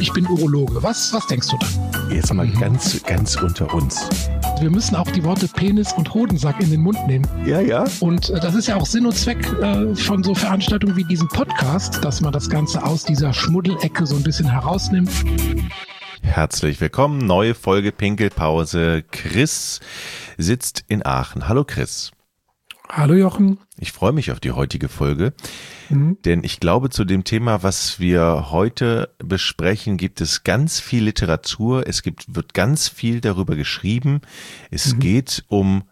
ich bin Urologe. Was denkst du dann? Jetzt mal ganz unter uns. Wir müssen auch die Worte Penis und Hodensack in den Mund nehmen. Ja. Und das ist ja auch Sinn und Zweck von so Veranstaltungen wie diesem Podcast, dass man das Ganze aus dieser Schmuddelecke so ein bisschen herausnimmt. Herzlich willkommen, neue Folge Pinkelpause. Chris sitzt in Aachen. Hallo Chris. Hallo Jochen. Ich freue mich auf die heutige Folge, denn ich glaube, zu dem Thema, was wir heute besprechen, gibt es ganz viel Literatur, wird ganz viel darüber geschrieben. Es geht um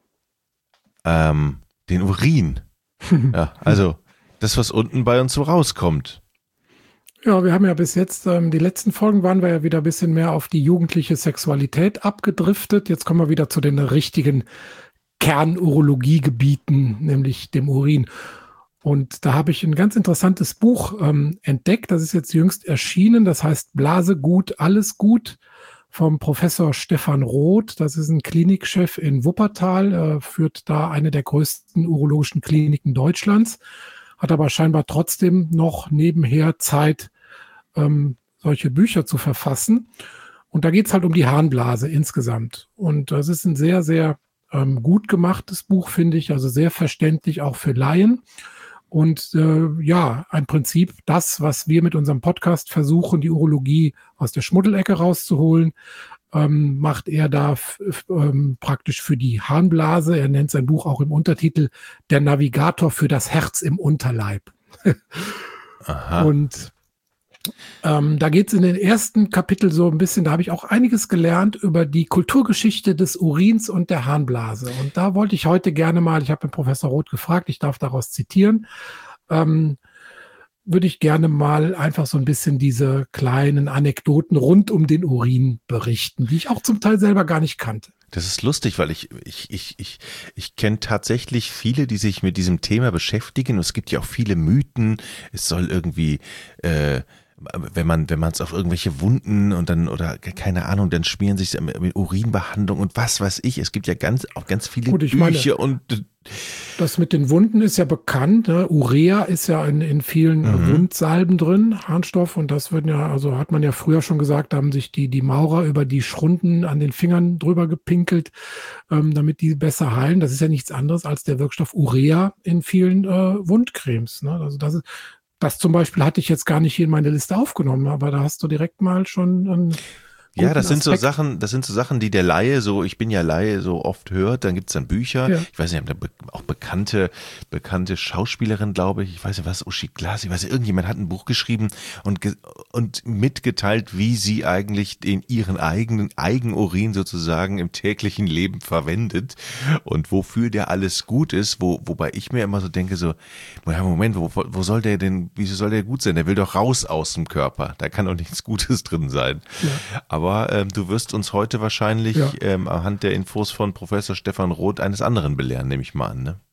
den Urin. Ja, also das, was unten bei uns so rauskommt. Ja, wir haben ja bis jetzt, die letzten Folgen waren wir ja wieder ein bisschen mehr auf die jugendliche Sexualität abgedriftet. Jetzt kommen wir wieder zu den richtigen Kernurologiegebieten, nämlich dem Urin. Und da habe ich ein ganz interessantes Buch entdeckt. Das ist jetzt jüngst erschienen. Das heißt Blase gut, alles gut vom Professor Stefan Roth. Das ist ein Klinikchef in Wuppertal, führt da eine der größten urologischen Kliniken Deutschlands, hat aber scheinbar trotzdem noch nebenher Zeit, solche Bücher zu verfassen. Und da geht es halt um die Harnblase insgesamt. Und das ist ein sehr, sehr gut gemachtes Buch, finde ich, also sehr verständlich auch für Laien. Und ein Prinzip, das, was wir mit unserem Podcast versuchen, die Urologie aus der Schmuddelecke rauszuholen, macht er da praktisch für die Harnblase. Er nennt sein Buch auch im Untertitel Der Navigator für das Herz im Unterleib. Aha. Und da geht es in den ersten Kapitel so ein bisschen, da habe ich auch einiges gelernt über die Kulturgeschichte des Urins und der Harnblase. Und da wollte ich heute gerne mal, ich habe den Professor Roth gefragt, ich darf daraus zitieren, würde ich gerne mal einfach so ein bisschen diese kleinen Anekdoten rund um den Urin berichten, die ich auch zum Teil selber gar nicht kannte. Das ist lustig, weil ich kenne tatsächlich viele, die sich mit diesem Thema beschäftigen. Und es gibt ja auch viele Mythen. Es soll irgendwie, wenn man es auf irgendwelche Wunden und dann, oder keine Ahnung, dann schmieren sich mit Urinbehandlung und was weiß ich. Es gibt ja ganz viele Bücher und das mit den Wunden ist ja bekannt. Ne? Urea ist ja in vielen Wundsalben drin, Harnstoff. Und das hat man ja früher schon gesagt, da haben sich die Maurer über die Schrunden an den Fingern drüber gepinkelt, damit die besser heilen. Das ist ja nichts anderes als der Wirkstoff Urea in vielen Wundcremes. Ne? Also das zum Beispiel hatte ich jetzt gar nicht hier in meine Liste aufgenommen, aber da hast du direkt mal schon ja, das sind so Sachen, die der Laie ich bin ja Laie, so oft hört. Dann gibt's dann Bücher. Ja. Ich weiß nicht, auch bekannte Schauspielerin, glaube ich weiß nicht was, Uschi Glas, irgendjemand hat ein Buch geschrieben und mitgeteilt, wie sie eigentlich ihren eigenen Eigenurin sozusagen im täglichen Leben verwendet und wofür der alles gut ist, wobei ich mir immer so denke, Moment, wo soll der denn, wieso soll der gut sein? Der will doch raus aus dem Körper. Da kann doch nichts Gutes drin sein. Ja. Aber du wirst uns heute wahrscheinlich anhand der Infos von Professor Stefan Roth eines anderen belehren, nehme ich mal an, ne?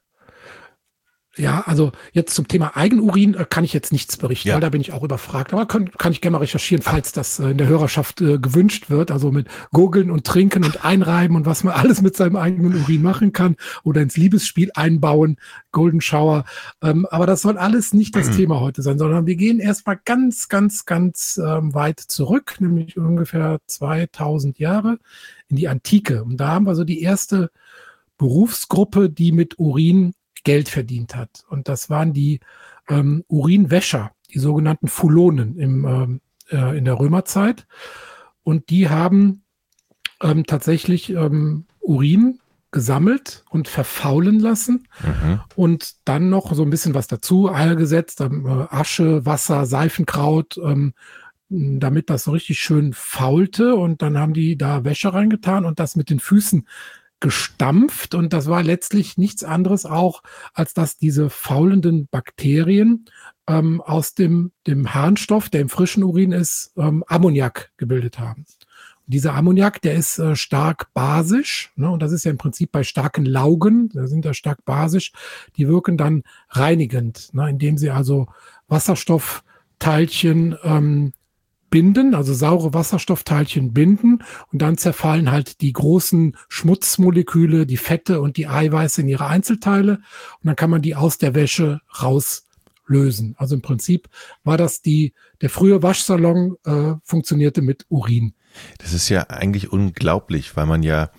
Ja, also jetzt zum Thema Eigenurin kann ich jetzt nichts berichten, weil da bin ich auch überfragt. Aber kann ich gerne mal recherchieren, falls das in der Hörerschaft gewünscht wird. Also mit Gurgeln und Trinken und Einreiben und was man alles mit seinem eigenen Urin machen kann oder ins Liebesspiel einbauen, Golden Shower. Aber das soll alles nicht das Thema heute sein, sondern wir gehen erstmal ganz, ganz, ganz weit zurück, nämlich ungefähr 2000 Jahre in die Antike. Und da haben wir so die erste Berufsgruppe, die mit Urin Geld verdient hat. Und das waren die Urinwäscher, die sogenannten Fulonen in der Römerzeit. Und die haben tatsächlich Urin gesammelt und verfaulen lassen und dann noch so ein bisschen was dazu eingesetzt, Asche, Wasser, Seifenkraut, damit das so richtig schön faulte. Und dann haben die da Wäsche reingetan und das mit den Füßen gestampft, und das war letztlich nichts anderes auch, als dass diese faulenden Bakterien aus dem Harnstoff, der im frischen Urin ist, Ammoniak gebildet haben. Und dieser Ammoniak, der ist stark basisch, ne? Und das ist ja im Prinzip bei starken Laugen, da sind ja stark basisch, die wirken dann reinigend, ne? Indem sie also Wasserstoffteilchen binden, also saure Wasserstoffteilchen binden, und dann zerfallen halt die großen Schmutzmoleküle, die Fette und die Eiweiße in ihre Einzelteile, und dann kann man die aus der Wäsche lösen. Also im Prinzip war das der frühe Waschsalon funktionierte mit Urin. Das ist ja eigentlich unglaublich, weil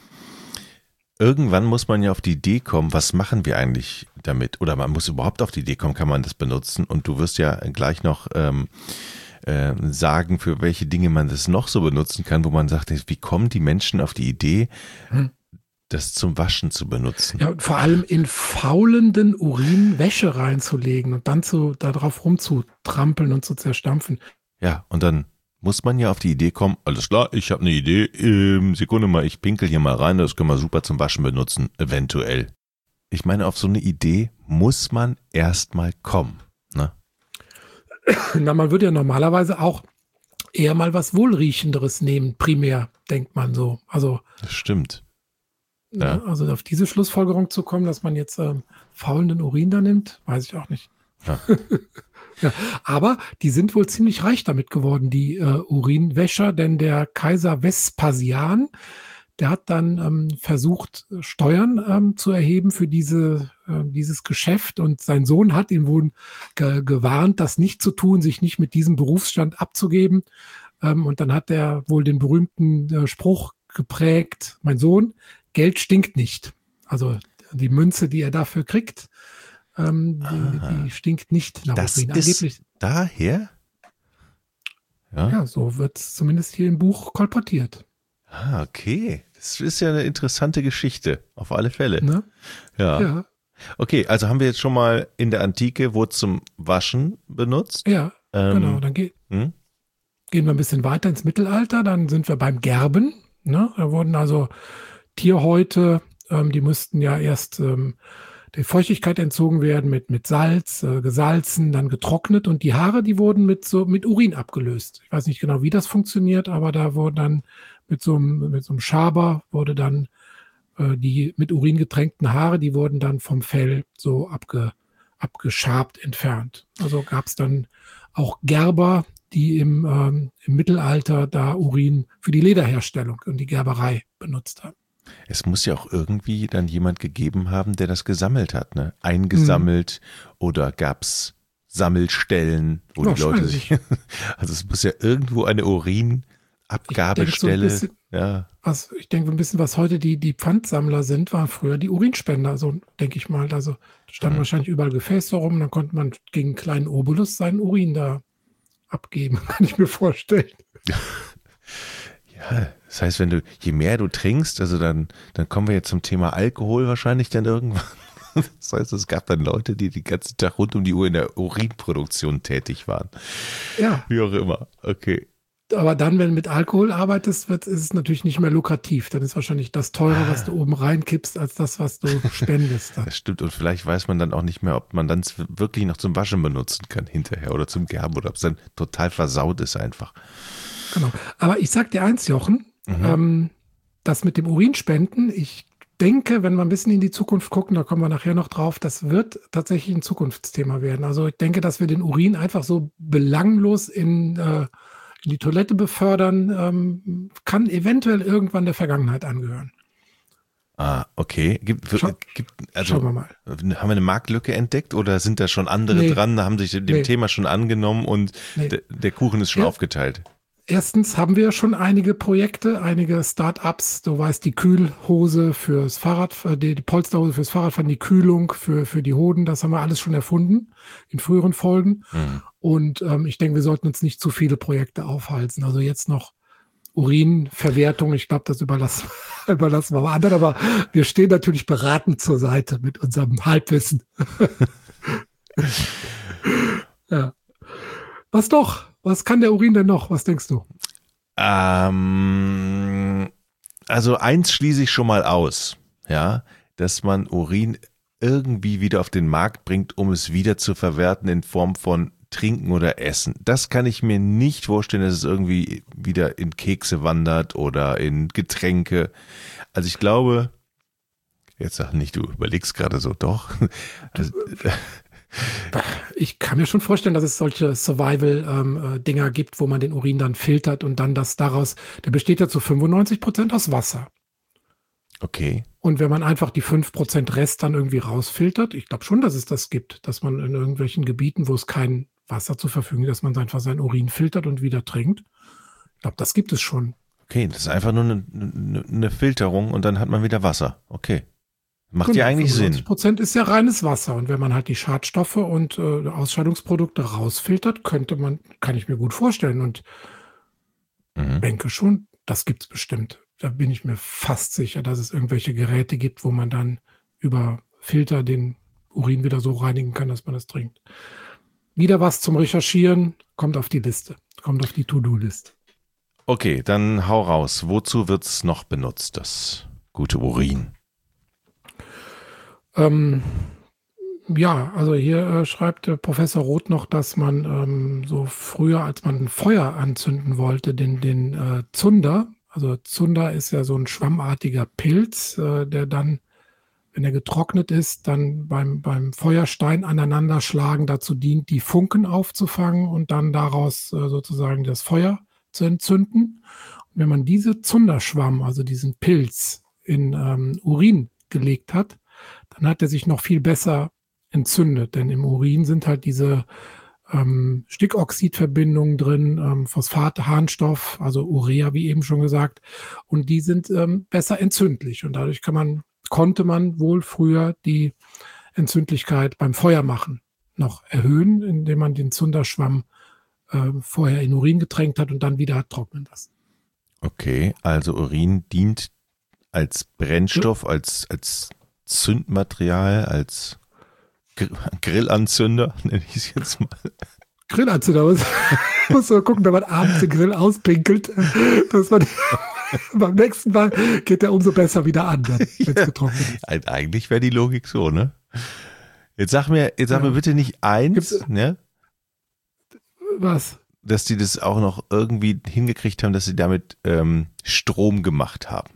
irgendwann muss man ja auf die Idee kommen, was machen wir eigentlich damit? Oder man muss überhaupt auf die Idee kommen, kann man das benutzen? Und du wirst ja gleich noch sagen, für welche Dinge man das noch so benutzen kann, wo man sagt, wie kommen die Menschen auf die Idee, das zum Waschen zu benutzen? Ja, und vor allem in faulenden Urin Wäsche reinzulegen und dann da drauf rumzutrampeln und zu zerstampfen. Ja, und dann muss man ja auf die Idee kommen, alles klar, ich habe eine Idee, Sekunde mal, ich pinkel hier mal rein, das können wir super zum Waschen benutzen, eventuell. Ich meine, auf so eine Idee muss man erstmal kommen, ne? Na, man würde ja normalerweise auch eher mal was Wohlriechenderes nehmen, primär, denkt man so. Also, das stimmt. Ja. Also auf diese Schlussfolgerung zu kommen, dass man jetzt faulenden Urin da nimmt, weiß ich auch nicht. Ja. Ja, aber die sind wohl ziemlich reich damit geworden, die Urinwäscher, denn der Kaiser Vespasian, der hat dann versucht, Steuern zu erheben für dieses Geschäft, und sein Sohn hat ihn wohl gewarnt, das nicht zu tun, sich nicht mit diesem Berufsstand abzugeben. Und dann hat er wohl den berühmten Spruch geprägt: Mein Sohn, Geld stinkt nicht. Also die Münze, die er dafür kriegt, die stinkt nicht nach Urin. Das ist daher? Ja, so wird es zumindest hier im Buch kolportiert. Ah, okay. Das ist ja eine interessante Geschichte, auf alle Fälle. Ne? Ja. Okay, also haben wir jetzt schon mal in der Antike, wurde zum Waschen benutzt. Ja, genau. Dann gehen wir ein bisschen weiter ins Mittelalter, dann sind wir beim Gerben. Ne? Da wurden also Tierhäute, die mussten ja erst der Feuchtigkeit entzogen werden mit Salz, gesalzen, dann getrocknet, und die Haare, die wurden mit Urin abgelöst. Ich weiß nicht genau, wie das funktioniert, aber da wurden dann mit so einem Schaber wurde dann die mit Urin getränkten Haare, die wurden dann vom Fell so abgeschabt entfernt. Also gab es dann auch Gerber, die im Mittelalter da Urin für die Lederherstellung und die Gerberei benutzt haben. Es muss ja auch irgendwie dann jemand gegeben haben, der das gesammelt hat, ne? Eingesammelt, oder gab es Sammelstellen, wo die Leute sich. Also es muss ja irgendwo eine Urinabgabestelle. Ich denke, ein bisschen, was heute die Pfandsammler sind, waren früher die Urinspender, so denke ich mal. Also da standen wahrscheinlich überall Gefäße rum, dann konnte man gegen einen kleinen Obolus seinen Urin da abgeben, kann ich mir vorstellen. Ja, das heißt, je mehr du trinkst, also dann kommen wir jetzt zum Thema Alkohol wahrscheinlich dann irgendwann. Das heißt, es gab dann Leute, die den ganzen Tag rund um die Uhr in der Urinproduktion tätig waren. Ja. Wie auch immer, okay. Aber dann, wenn du mit Alkohol arbeitest, ist es natürlich nicht mehr lukrativ. Dann ist wahrscheinlich das teurer, was du oben reinkippst, als das, was du spendest. Das stimmt, und vielleicht weiß man dann auch nicht mehr, ob man dann wirklich noch zum Waschen benutzen kann hinterher oder zum Gerben, oder ob es dann total versaut ist einfach. Genau. Aber ich sag dir eins, Jochen, das mit dem Urinspenden, ich denke, wenn wir ein bisschen in die Zukunft gucken, da kommen wir nachher noch drauf, das wird tatsächlich ein Zukunftsthema werden. Also ich denke, dass wir den Urin einfach so belanglos in die Toilette befördern, kann eventuell irgendwann der Vergangenheit angehören. Ah, okay. Schauen wir mal. Haben wir eine Marktlücke entdeckt, oder sind da schon andere dran, haben sich dem Thema schon angenommen und der Kuchen ist schon aufgeteilt? Erstens haben wir schon einige Projekte, einige Start-ups. Du weißt, die Kühlhose fürs Fahrrad, die Polsterhose fürs Fahrradfahren, die Kühlung für die Hoden, das haben wir alles schon erfunden in früheren Folgen. Und ich denke, wir sollten uns nicht zu viele Projekte aufhalten. Also jetzt noch Urinverwertung, ich glaube, das überlassen wir mal anderen, aber wir stehen natürlich beratend zur Seite mit unserem Halbwissen. Ja. Was kann der Urin denn noch? Was denkst du? Also eins schließe ich schon mal aus, ja, dass man Urin irgendwie wieder auf den Markt bringt, um es wieder zu verwerten in Form von Trinken oder Essen. Das kann ich mir nicht vorstellen, dass es irgendwie wieder in Kekse wandert oder in Getränke. Also ich glaube, jetzt sag nicht, du überlegst gerade so, doch. Also, ich kann mir schon vorstellen, dass es solche Survival-Dinger gibt, wo man den Urin dann filtert und dann der besteht ja zu 95% aus Wasser. Okay. Und wenn man einfach die 5% Rest dann irgendwie rausfiltert, ich glaube schon, dass es das gibt, dass man in irgendwelchen Gebieten, wo es kein Wasser zur Verfügung ist, dass man einfach seinen Urin filtert und wieder trinkt. Ich glaube, das gibt es schon. Okay, das ist einfach nur eine Filterung und dann hat man wieder Wasser. Okay. Macht ja eigentlich Sinn. 95% ist ja reines Wasser. Und wenn man halt die Schadstoffe und Ausscheidungsprodukte rausfiltert, kann ich mir gut vorstellen. Und denke schon, das gibt es bestimmt. Da bin ich mir fast sicher, dass es irgendwelche Geräte gibt, wo man dann über Filter den Urin wieder so reinigen kann, dass man das trinkt. Wieder was zum Recherchieren, kommt auf die Liste, kommt auf die To-Do-Liste. Okay, dann hau raus. Wozu wird es noch benutzt, das gute Urin? Ja, also hier schreibt Professor Roth noch, dass man so früher, als man ein Feuer anzünden wollte, den Zunder, also Zunder ist ja so ein schwammartiger Pilz, der dann, wenn er getrocknet ist, dann beim Feuerstein aneinanderschlagen dazu dient, die Funken aufzufangen und dann daraus sozusagen das Feuer zu entzünden. Und wenn man diese Zunderschwamm, also diesen Pilz, in Urin gelegt hat, dann hat er sich noch viel besser entzündet, denn im Urin sind halt diese Stickoxidverbindungen drin, Phosphat, Harnstoff, also Urea, wie eben schon gesagt, und die sind besser entzündlich und dadurch konnte man wohl früher die Entzündlichkeit beim Feuermachen noch erhöhen, indem man den Zunderschwamm vorher in Urin getränkt hat und dann wieder hat trocknen lassen. Okay, also Urin dient als Brennstoff, als Zündmaterial, als Grillanzünder, nenne ich es jetzt mal. Grillanzünder, muss man gucken, wenn man abends den Grill auspinkelt, dass man beim nächsten Mal geht der umso besser wieder an, wenn es getrocknet ist. Eigentlich wäre die Logik so, ne? Jetzt sag mir bitte nicht eins, ne? Was? Dass die das auch noch irgendwie hingekriegt haben, dass sie damit Strom gemacht haben.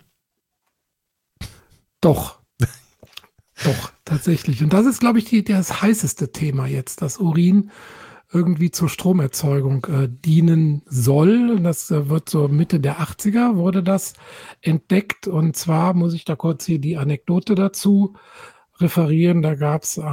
Doch, tatsächlich. Und das ist, glaube ich, das heißeste Thema jetzt, dass Urin irgendwie zur Stromerzeugung dienen soll. Und das wird so Mitte der 80er wurde das entdeckt. Und zwar muss ich da kurz hier die Anekdote dazu referieren. Da gab es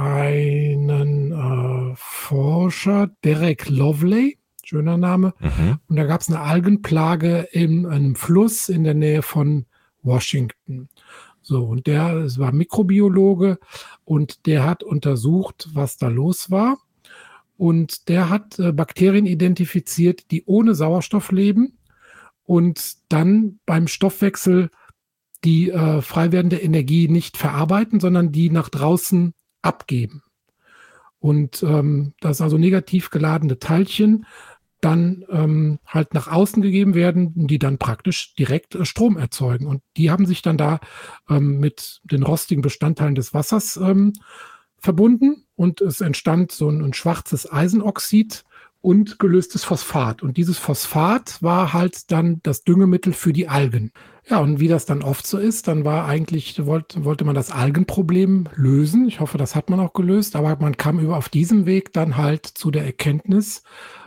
einen Forscher, Derek Lovely, schöner Name. Und da gab es eine Algenplage in einem Fluss in der Nähe von Washington. So, und es war Mikrobiologe und der hat untersucht, was da los war. Und der hat Bakterien identifiziert, die ohne Sauerstoff leben und dann beim Stoffwechsel die frei werdende Energie nicht verarbeiten, sondern die nach draußen abgeben. Und dass also negativ geladene Teilchen dann halt nach außen gegeben werden, die dann praktisch direkt Strom erzeugen. Und die haben sich dann da mit den rostigen Bestandteilen des Wassers verbunden und es entstand so ein schwarzes Eisenoxid und gelöstes Phosphat. Und dieses Phosphat war halt dann das Düngemittel für die Algen. Ja, und wie das dann oft so ist, dann wollte man das Algenproblem lösen. Ich hoffe, das hat man auch gelöst, aber man kam auf diesem Weg dann halt zu der Erkenntnis,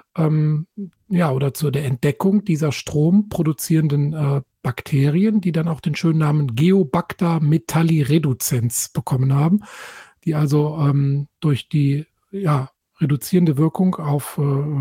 oder zu der Entdeckung dieser stromproduzierenden Bakterien, die dann auch den schönen Namen Geobacter metallireducens bekommen haben, die also durch die reduzierende Wirkung auf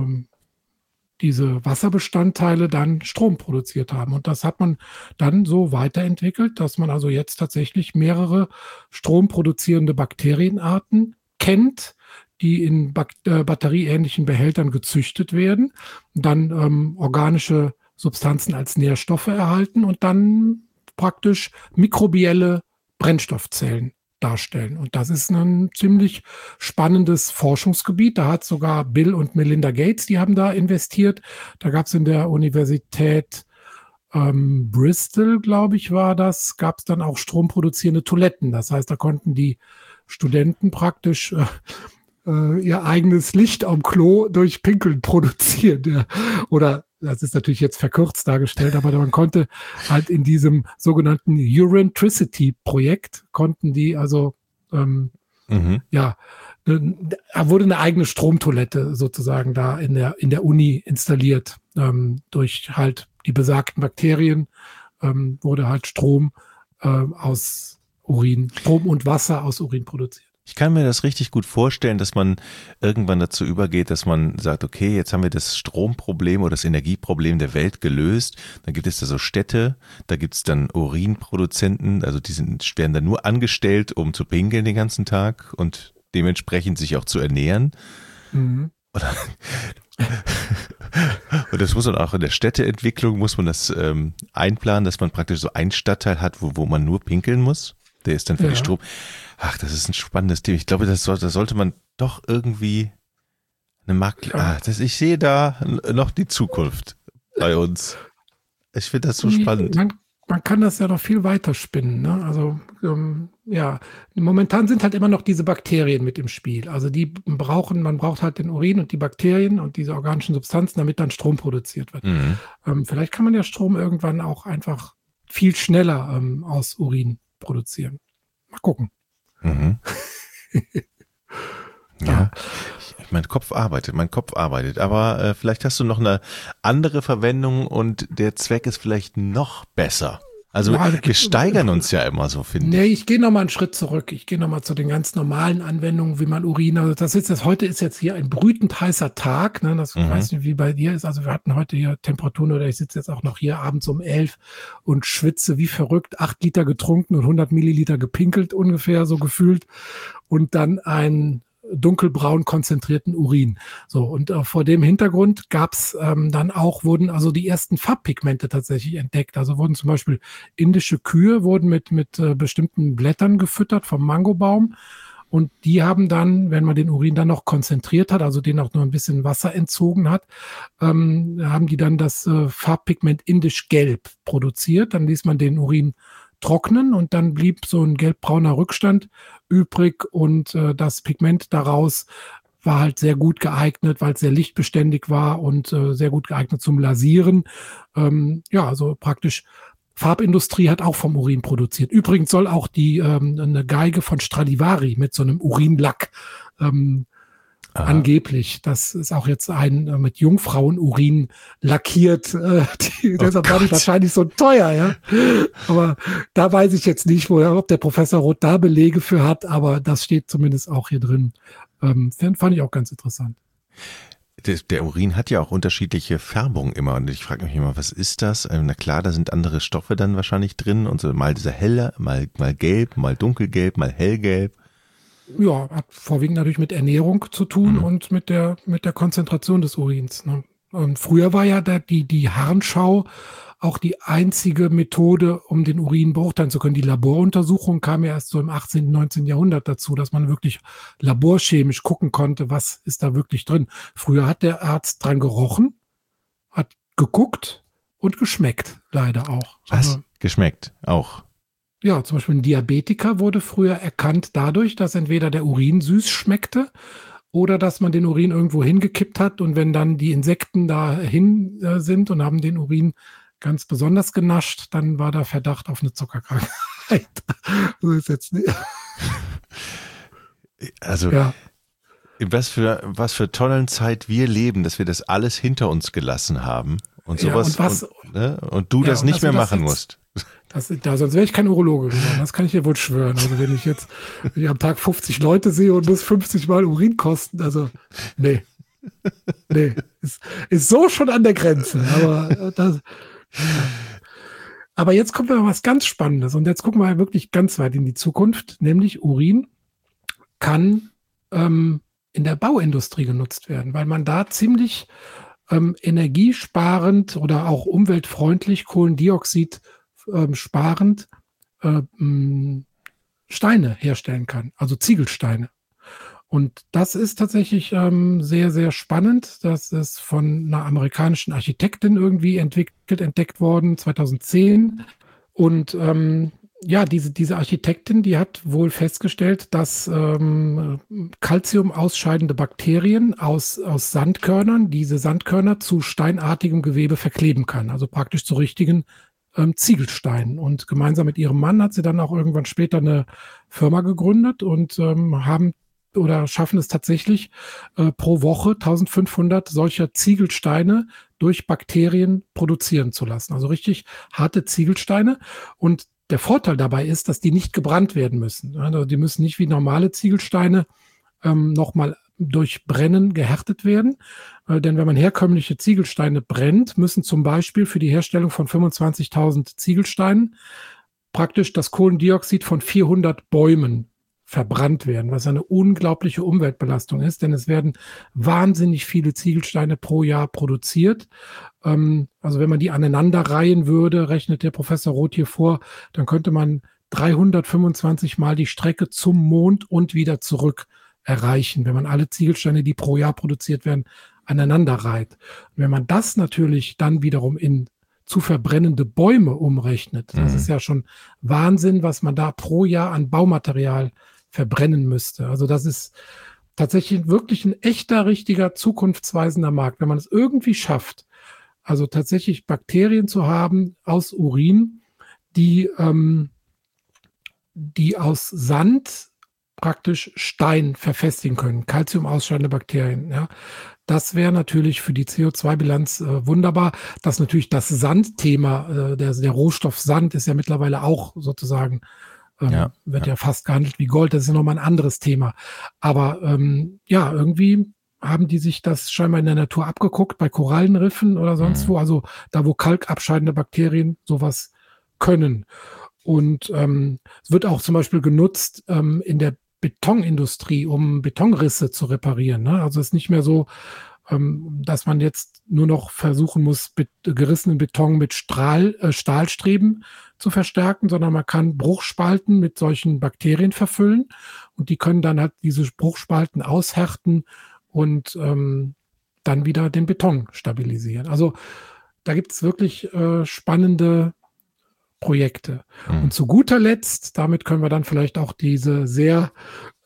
diese Wasserbestandteile dann Strom produziert haben. Und das hat man dann so weiterentwickelt, dass man also jetzt tatsächlich mehrere stromproduzierende Bakterienarten kennt, die in batterieähnlichen Behältern gezüchtet werden, dann organische Substanzen als Nährstoffe erhalten und dann praktisch mikrobielle Brennstoffzellen darstellen. Und das ist ein ziemlich spannendes Forschungsgebiet. Da hat sogar Bill und Melinda Gates, die haben da investiert. Da gab es in der Universität Bristol, glaube ich, gab es dann auch stromproduzierende Toiletten. Das heißt, da konnten die Studenten praktisch ihr eigenes Licht am Klo durch Pinkeln produzieren. Ja. Oder das ist natürlich jetzt verkürzt dargestellt, aber man konnte halt in diesem sogenannten Urantricity-Projekt konnten die also da wurde eine eigene Stromtoilette sozusagen da in der Uni installiert. Durch halt die besagten Bakterien wurde halt Strom aus Urin, Strom und Wasser aus Urin produziert. Ich kann mir das richtig gut vorstellen, dass man irgendwann dazu übergeht, dass man sagt, okay, jetzt haben wir das Stromproblem oder das Energieproblem der Welt gelöst. Dann gibt es da so Städte, da gibt es dann Urinproduzenten, also werden dann nur angestellt, um zu pinkeln den ganzen Tag und dementsprechend sich auch zu ernähren. Mhm. Und das muss man auch in der Städteentwicklung, muss man das einplanen, dass man praktisch so einen Stadtteil hat, wo man nur pinkeln muss. Der ist dann für die Strom. Ach, das ist ein spannendes Thema. Ich glaube, das sollte man doch irgendwie eine ich sehe da noch die Zukunft bei uns. Ich finde das so spannend. Man kann das ja noch viel weiter spinnen. Ne? Also momentan sind halt immer noch diese Bakterien mit im Spiel. Also man braucht halt den Urin und die Bakterien und diese organischen Substanzen, damit dann Strom produziert wird. Mhm. Vielleicht kann man ja Strom irgendwann auch einfach viel schneller aus Urin produzieren. Mal gucken. Mhm. Ja, mein Kopf arbeitet. Aber vielleicht hast du noch eine andere Verwendung und der Zweck ist vielleicht noch besser. Also wir steigern uns ja immer so, finde ich. Nee, ich gehe nochmal einen Schritt zurück. Ich gehe nochmal zu den ganz normalen Anwendungen, wie man Urin, also heute ist jetzt hier ein brütend heißer Tag, ne? Das weiß nicht, wie bei dir ist. Also wir hatten heute hier Temperaturen, oder ich sitze jetzt auch noch hier abends um 11 und schwitze wie verrückt, 8 Liter getrunken und 100 Milliliter gepinkelt ungefähr, so gefühlt. Und dann ein dunkelbraun konzentrierten Urin. So, und vor dem Hintergrund wurden also die ersten Farbpigmente tatsächlich entdeckt. Also wurden zum Beispiel indische Kühe mit bestimmten Blättern gefüttert vom Mangobaum. Und die haben dann, wenn man den Urin dann noch konzentriert hat, also den auch nur ein bisschen Wasser entzogen hat, haben die dann das Farbpigment indisch-gelb produziert. Dann ließ man den Urin trocknen und dann blieb so ein gelbbrauner Rückstand übrig und das Pigment daraus war halt sehr gut geeignet, weil es sehr lichtbeständig war und sehr gut geeignet zum Lasieren. Also praktisch Farbindustrie hat auch vom Urin produziert. Übrigens soll auch eine Geige von Stradivari mit so einem Urinlack angeblich, das ist auch jetzt mit Jungfrauenurin lackiert, deshalb war die wahrscheinlich so teuer, ja. Aber da weiß ich jetzt nicht, ob der Professor Roth da Belege für hat, aber das steht zumindest auch hier drin. Fand ich auch ganz interessant. Der Urin hat ja auch unterschiedliche Färbungen immer und ich frage mich immer, was ist das? Na klar, da sind andere Stoffe dann wahrscheinlich drin und so, mal dieser helle, mal gelb, mal dunkelgelb, mal hellgelb. Ja, hat vorwiegend natürlich mit Ernährung zu tun und mit der Konzentration des Urins. Ne? Und früher war ja die Harnschau auch die einzige Methode, um den Urin beurteilen zu können. Die Laboruntersuchung kam ja erst so im 18., 19. Jahrhundert dazu, dass man wirklich laborchemisch gucken konnte, was ist da wirklich drin. Früher hat der Arzt dran gerochen, hat geguckt und geschmeckt, leider auch. Was? Also, geschmeckt auch? Ja, zum Beispiel ein Diabetiker wurde früher erkannt dadurch, dass entweder der Urin süß schmeckte oder dass man den Urin irgendwo hingekippt hat und wenn dann die Insekten dahin sind und haben den Urin ganz besonders genascht, dann war da Verdacht auf eine Zuckerkrankheit. So ist jetzt nicht. Also in was für tollen Zeit wir leben, dass wir das alles hinter uns gelassen haben und sowas und du das nicht mehr machen musst. Sonst wäre ich kein Urologe geworden, das kann ich dir wohl schwören. Also wenn ich am Tag 50 Leute sehe und muss 50 Mal Urin kosten, also nee, ist so schon an der Grenze. Aber jetzt kommt mal was ganz Spannendes und jetzt gucken wir wirklich ganz weit in die Zukunft, nämlich Urin kann in der Bauindustrie genutzt werden, weil man da ziemlich energiesparend oder auch umweltfreundlich Kohlendioxid sparend Steine herstellen kann, also Ziegelsteine. Und das ist tatsächlich sehr, sehr spannend. Das ist von einer amerikanischen Architektin irgendwie entdeckt worden, 2010. Und diese Architektin, die hat wohl festgestellt, dass Calcium ausscheidende Bakterien aus Sandkörnern diese Sandkörner zu steinartigem Gewebe verkleben kann, also praktisch zu richtigen Ziegelsteinen. Und gemeinsam mit ihrem Mann hat sie dann auch irgendwann später eine Firma gegründet und schaffen es tatsächlich pro Woche 1500 solcher Ziegelsteine durch Bakterien produzieren zu lassen. Also richtig harte Ziegelsteine. Und der Vorteil dabei ist, dass die nicht gebrannt werden müssen. Also die müssen nicht wie normale Ziegelsteine nochmal durch Brennen gehärtet werden. Denn wenn man herkömmliche Ziegelsteine brennt, müssen zum Beispiel für die Herstellung von 25.000 Ziegelsteinen praktisch das Kohlendioxid von 400 Bäumen verbrannt werden, was eine unglaubliche Umweltbelastung ist, denn es werden wahnsinnig viele Ziegelsteine pro Jahr produziert. Also wenn man die aneinanderreihen würde, rechnet der Professor Roth hier vor, dann könnte man 325 Mal die Strecke zum Mond und wieder zurück erreichen, wenn man alle Ziegelsteine, die pro Jahr produziert werden, aneinanderreiht. Und wenn man das natürlich dann wiederum in zu verbrennende Bäume umrechnet, das ist ja schon Wahnsinn, was man da pro Jahr an Baumaterial verbrennen müsste. Also das ist tatsächlich wirklich ein echter, richtiger, zukunftsweisender Markt. Wenn man es irgendwie schafft, also tatsächlich Bakterien zu haben aus Urin, die aus Sand praktisch Stein verfestigen können, Calcium ausscheidende Bakterien. Ja. Das wäre natürlich für die CO2-Bilanz wunderbar. Das natürlich das Sandthema, der Rohstoff Sand ist ja mittlerweile auch sozusagen, wird ja fast gehandelt wie Gold. Das ist ja nochmal ein anderes Thema. Aber irgendwie haben die sich das scheinbar in der Natur abgeguckt, bei Korallenriffen oder sonst wo, also da, wo kalkabscheidende Bakterien sowas können. Und es wird auch zum Beispiel genutzt in der Betonindustrie, um Betonrisse zu reparieren. Ne? Also es ist nicht mehr so, dass man jetzt nur noch versuchen muss, gerissenen Beton mit Stahlstreben zu verstärken, sondern man kann Bruchspalten mit solchen Bakterien verfüllen und die können dann halt diese Bruchspalten aushärten und dann wieder den Beton stabilisieren. Also da gibt es wirklich spannende Projekte. Und zu guter Letzt, damit können wir dann vielleicht auch diese sehr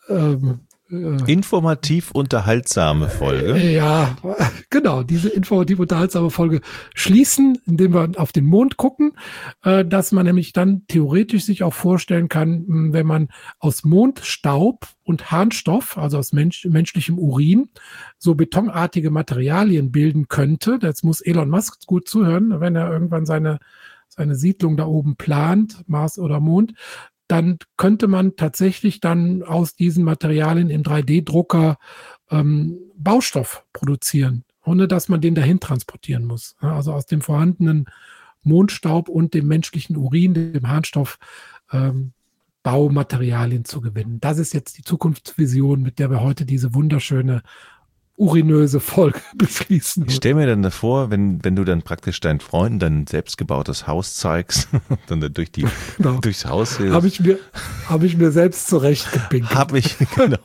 informativ unterhaltsame Folge. Ja, genau, diese informativ unterhaltsame Folge schließen, indem wir auf den Mond gucken, dass man nämlich dann theoretisch sich auch vorstellen kann, wenn man aus Mondstaub und Harnstoff, also aus menschlichem Urin, so betonartige Materialien bilden könnte. Jetzt muss Elon Musk gut zuhören, wenn er irgendwann seine Siedlung da oben plant, Mars oder Mond, dann könnte man tatsächlich dann aus diesen Materialien im 3D-Drucker Baustoff produzieren, ohne dass man den dahin transportieren muss. Also aus dem vorhandenen Mondstaub und dem menschlichen Urin, dem Harnstoff, Baumaterialien zu gewinnen. Das ist jetzt die Zukunftsvision, mit der wir heute diese wunderschöne urinöse Folge beschließen. Ich stelle mir dann davor, wenn du dann praktisch deinen Freunden dein selbstgebautes Haus zeigst, dann durchs Haus hilfst. Habe ich mir selbst zurechtgepinkelt. Genau.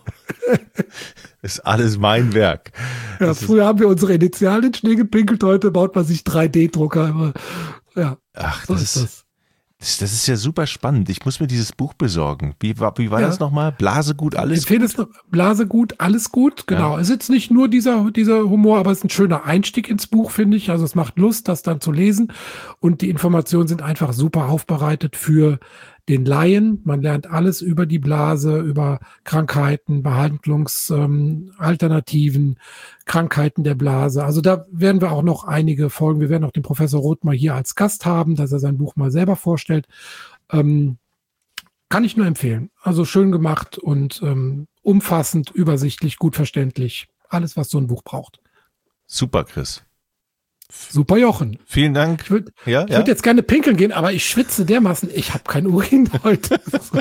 Ist alles mein Werk. Ja, früher haben wir unsere Initialen in Schnee gepinkelt, heute baut man sich 3D-Drucker. Ja, ach, so ist das. Das ist ja super spannend. Ich muss mir dieses Buch besorgen. Wie war das nochmal? Blasegut, alles gut? Ich Blasegut, alles gut, genau. Ja. Es ist jetzt nicht nur dieser Humor, aber es ist ein schöner Einstieg ins Buch, finde ich. Also es macht Lust, das dann zu lesen. Und die Informationen sind einfach super aufbereitet für den Laien. Man lernt alles über die Blase, über Krankheiten, Behandlungsalternativen, Krankheiten der Blase. Also da werden wir auch noch einige Folgen. Wir werden auch den Professor Roth mal hier als Gast haben, dass er sein Buch mal selber vorstellt. Kann ich nur empfehlen. Also schön gemacht und umfassend, übersichtlich, gut verständlich. Alles, was so ein Buch braucht. Super, Chris. Super, Jochen. Vielen Dank. Ich würde jetzt gerne pinkeln gehen, aber ich schwitze dermaßen. Ich habe kein Urin heute.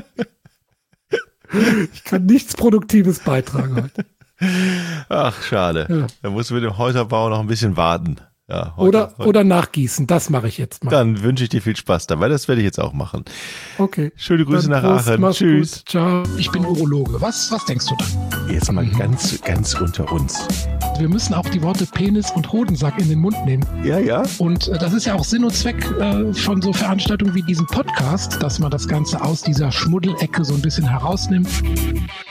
Ich kann nichts Produktives beitragen heute. Ach, schade. Ja. Da musst du mit dem Häuserbau noch ein bisschen warten. Ja, oder nachgießen, das mache ich jetzt mal. Dann wünsche ich dir viel Spaß dabei, das werde ich jetzt auch machen. Okay. Schöne Grüße nach Aachen. Tschüss. Gut. Ciao. Ich bin Urologe. Was denkst du da? Jetzt mal ganz unter uns. Wir müssen auch die Worte Penis und Hodensack in den Mund nehmen. Ja. Und das ist ja auch Sinn und Zweck von so Veranstaltungen wie diesem Podcast, dass man das Ganze aus dieser Schmuddelecke so ein bisschen herausnimmt.